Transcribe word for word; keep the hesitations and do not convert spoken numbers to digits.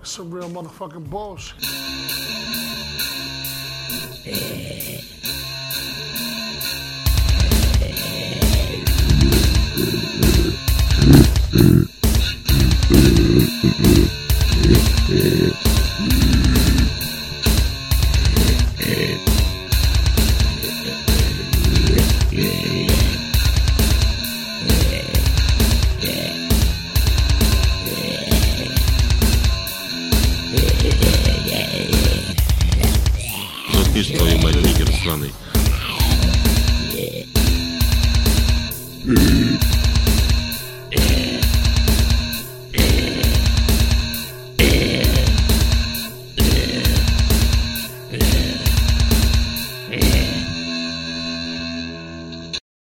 Some real motherfucking bullshit. Ну ты ж, твою мать, нигер сраный.